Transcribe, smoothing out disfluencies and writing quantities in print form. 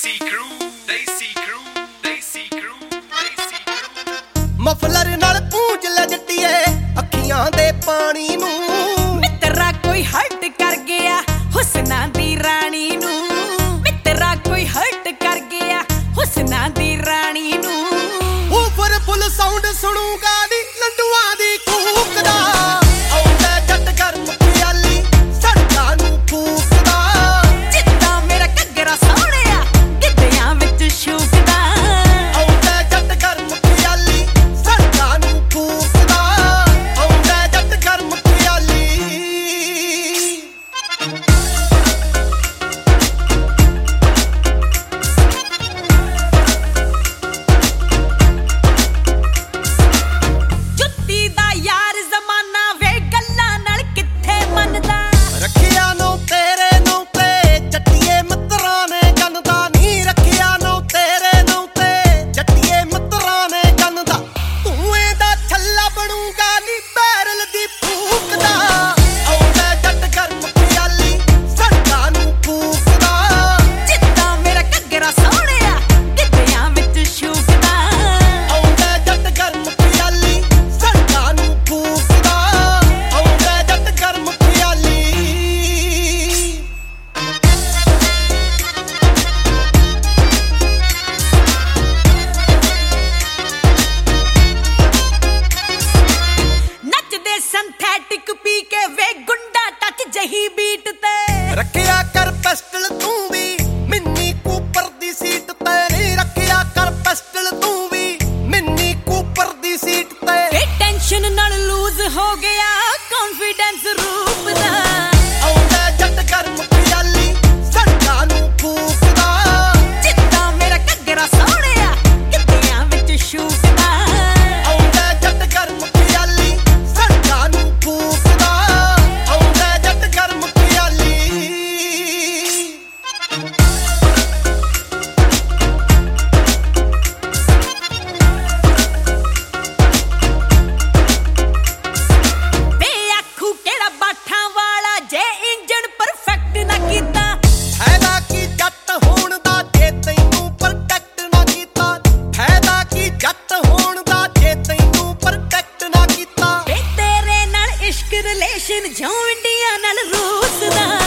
ਦੇਸੀ ਕਰੂ ਮਫਲਰ ਨਾਲ ਪੂੰਝ ਲੈ ਜੱਟੀਏ ਅੱਖੀਆਂ ਦੇ ਪਾਣੀ ਨੂੰ। ਮਿੱਤਰਾ ਕੋਈ ਹਰਟ ਕਰ ਗਿਆ ਹੁਸਨਾ ਦੀ ਰਾਣੀ ਨੂੰ। ਮਿੱਤਰਾ ਕੋਈ ਹਰਟ ਕਰ ਗਿਆ ਹੁਸਨਾ ਦੀ ਰਾਣੀ ਨੂੰ। ਉਪਰ ਫੁੱਲ ਸਾਊਂਡ ਸੁਣੂਗਾ ਨੀ ਲੰਡੂਆਂ ਦੀ ਕੂਕ ਦਾ। ਆਉਂਦਾ ਜੱਟ ਗਰਮ ਖਿਆਲੀ ਸੜਕਾਂ ਨੂੰ ਫੂਕਦਾ। ਜਿੱਦਾਂ ਮੇਰਾ ਘੱਗਰਾ ਸੋਹਣਿਆ ਗਿੱਧਿਆਂ ਵਿੱਚ ਸ਼ੂਕਦਾ। ਆਉਂਦਾ ਜੱਟ ਗਰਮ ਖਿਆਲੀ ਸੜਕਾਂ ਨੂੰ ਫੂਕਦਾ। ਆਉਂਦਾ ਜੱਟ ਗਰਮ ਖਿਆਲੀ। ਜੁੱਤੀ ਦਾ ਯਾਰ ਜ਼ਮਾਨਾ ਵੇ ਗੱਲਾਂ ਨਾਲ ਕਿੱਥੇ ਮੰਨਦਾ। ਰੱਖਿਆ ਨੂੰ ਤੇਰੇ ਨੂੰ ਤੇ ਜੱਟੀਏ ਮਿੱਤਰਾਂ ਨੇ ਗੰਨਦਾ ਨੀ। ਰੱਖਿਆ ਨੂੰ ਤੇਰੇ ਨੂੰ ਤੇ ਜੱਟੀਏ ਮਿੱਤਰਾਂ ਨੇ ਗੰਨਦਾ। ਤੂੰ ਇਹਦਾ ਛੱਲਾ ਬਣੂਗਾ ਨੀ ਬੈਰਲ ਦੀ ਫੂਕ ਦਾ। ਆਉਂਦਾ ਜੱਟ ਗਰਮ ਖਿਆਲੀ ਸੜਕਾਂ ਨੂੰ ਫੂਕਦਾ। ਜਿੱਦਾਂ ਮੇਰਾ ਘੱਗਰਾ ਸੋਹਣਿਆ ਗਿੱਧਿਆਂ ਵਿੱਚ ਸ਼ੂਕਦਾ। ਆਉਂਦਾ ਜੱਟ ਗਰਮ ਖਿਆਲੀ ਸੜਕਾਂ ਨੂੰ ਫੂਕਦਾ। ਆਉਂਦਾ ਜੱਟ ਗਰਮ ਖਿਆਲੀ। ਨੱਚਦੇ ਸਿੰਥੈਟਿਕ ਪੀ ਕੇ ਵੇ ਗੁੰਡਾ ਟੱਚ ਜਹੀ ਬੀਟ ਤੇ। ਰੱਖਿਆ ਕਰ ਪਿਸਟਲ ਤੂੰ ਵੀ ਮਿੰਨੀ ਕੂਪਰ ਦੀ ਸੀਟ ਤੇ ਨੀ। ਰੱਖਿਆ ਕਰ ਪਿਸਟਲ ਤੂੰ ਵੀ ਮਿੰਨੀ ਕੂਪਰ ਦੀ ਸੀਟ ਤੇ। ਵੇ ਟੈਨਸ਼ਨ ਨਾਲ ਲੂਜ਼ ਹੋ ਗਿਆ ਕੌਨਫੀਡੈਂਸ ਰੂਪ ਦਾ। ਆਉਂਦਾ ਜੱਟ ਗਰਮ ਖਿਆਲੀ ਸੜਕਾਂ ਨੂੰ ਫੂਕਦਾ। ਜਿੱਦਾਂ ਮੇਰਾ ਘੱਗਰਾ ਸੋਹਣਿਆ ਗਿੱਧਿਆਂ ਵਿੱਚ ਸ਼ੂਕਦਾ। ਆਉਂਦਾ ਜੱਟ ਗਰਮ ਖਿਆਲੀ ਸੜਕਾਂ ਨੂੰ ਫੂਕਦਾ। ਆਉਂਦਾ ਜੱਟ ਗਰਮ ਖਿਆਲੀ। ਵੇ ਆਖੂ ਕਿਹੜਾ ਬਾਠਾਂ ਵਾਲਾ ਜੇ ਇੰਜਣ ਪਰਫੈਕਟ ਨਾ ਕੀਤਾ। ਫਾਇਦਾ ਕੀ ਜੱਟ ਹੋਣ ਦਾ ਜੇ ਤੈਨੂੰ ਪ੍ਰੋਟੈਕਟ ਨਾ ਕੀਤਾ। ਫਾਇਦਾ ਕੀ ਜੱਟ ਹੋਣ ਦਾ ਜੇ ਤੈਨੂੰ ਪ੍ਰੋਟੈਕਟ ਨਾ ਕੀਤਾ। ਵੇ ਤੇਰੇ ਨਾਲ ਇਸ਼ਕ ਰਿਲੇਸ਼ਨ ਜੋ ਇੰਡੀਆ ਨਾਲ ਰੂਸ ਦਾ।